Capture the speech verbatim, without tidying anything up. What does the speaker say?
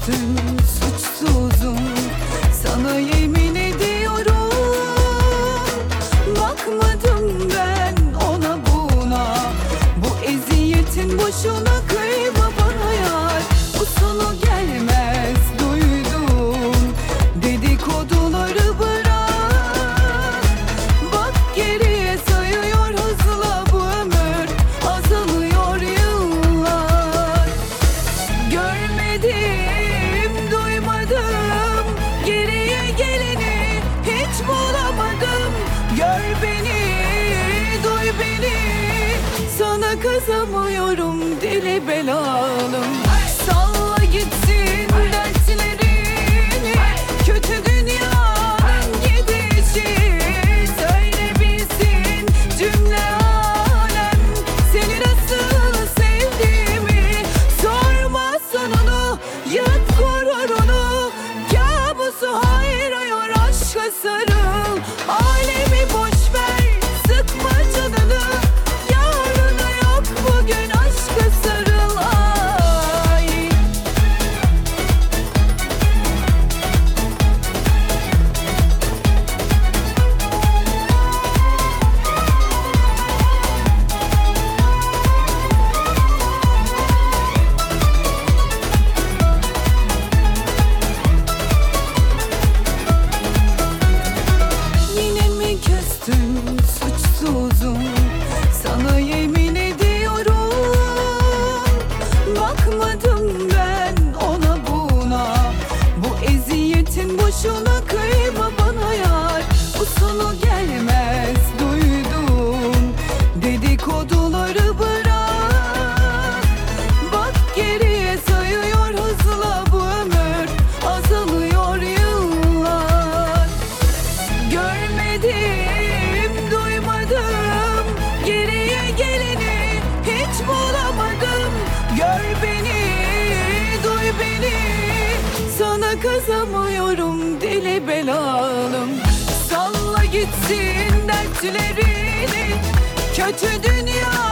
küstüm, suçsuzum. Sana yemin ediyorum, bakmadım ben ona buna. Bu eziyetin boşuna, kıyma bana yar. Bu sonu gelmez duydum, dedikoduları bırak. Bak geriye sayıyor hızla bu ömür, azalıyor yıllar. Görmedim, duymadım, geriye geleni hiç bulamadım. Gör beni, duy beni, sana kızamıyorum deli belalım. Salla gitsin dertlerini, kötü dünyanın gidişi. Söyle bilsin cümle alem, seni nasıl sevdiğimi. Sorma sonunu, yık gururunu, kabusu hayrıyor aşka sarıl. Alemi boş ver, sıkma canını, yarını yok bugün aşka sarıl. Ay. Yine mi küstüm, suçsuzum. Sana yemin ediyorum, bakmadım ben ona buna. Bu eziyetin boşuna, kıyma bana yar. Bu sonu gelmez duydum, dedikoduları bırak. Bak geriye sayıyor hızla bu ömür, azalıyor yıllar. Görmedim, duymadım, geriye geleni hiç bulamadım. Gör beni, duy beni, sana kızamıyorum deli belalım. Salla gitsin dertlerini, kötü dünya